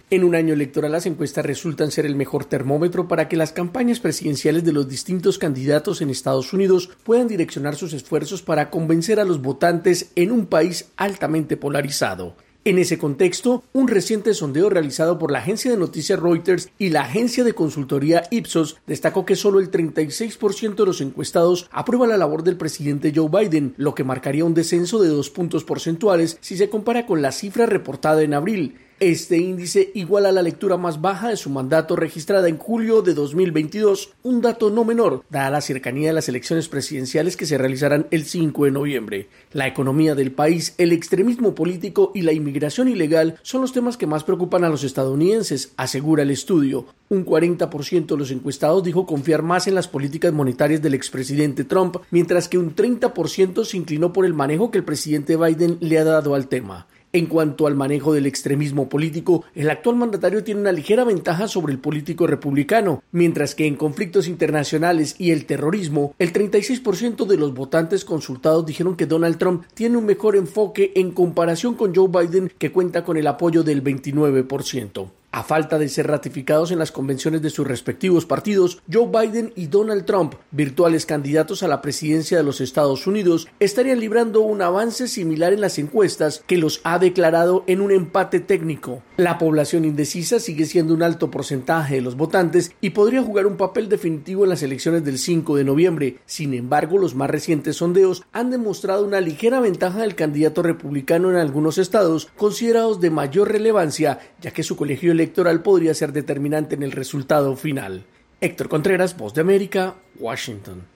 En un año electoral, las encuestas resultan ser el mejor termómetro para que las campañas presidenciales de los distintos candidatos en Estados Unidos puedan direccionar sus esfuerzos para convencer a los votantes en un país altamente polarizado. En ese contexto, un reciente sondeo realizado por la agencia de noticias Reuters y la agencia de consultoría Ipsos destacó que solo el 36% de los encuestados aprueba la labor del presidente Joe Biden, lo que marcaría un descenso de 2 puntos porcentuales si se compara con la cifra reportada en abril. Este índice iguala la lectura más baja de su mandato registrada en julio de 2022, un dato no menor, dada la cercanía de las elecciones presidenciales que se realizarán el 5 de noviembre. La economía del país, el extremismo político y la inmigración ilegal son los temas que más preocupan a los estadounidenses, asegura el estudio. Un 40% de los encuestados dijo confiar más en las políticas monetarias del expresidente Trump, mientras que un 30% se inclinó por el manejo que el presidente Biden le ha dado al tema. En cuanto al manejo del extremismo político, el actual mandatario tiene una ligera ventaja sobre el político republicano, mientras que en conflictos internacionales y el terrorismo, el 36% de los votantes consultados dijeron que Donald Trump tiene un mejor enfoque en comparación con Joe Biden, que cuenta con el apoyo del 29%. A falta de ser ratificados en las convenciones de sus respectivos partidos, Joe Biden y Donald Trump, virtuales candidatos a la presidencia de los Estados Unidos, estarían librando un avance similar en las encuestas que los ha declarado en un empate técnico. La población indecisa sigue siendo un alto porcentaje de los votantes y podría jugar un papel definitivo en las elecciones del 5 de noviembre. Sin embargo, los más recientes sondeos han demostrado una ligera ventaja del candidato republicano en algunos estados considerados de mayor relevancia, ya que su colegio electoral podría ser determinante en el resultado final. Héctor Contreras, Voz de América, Washington.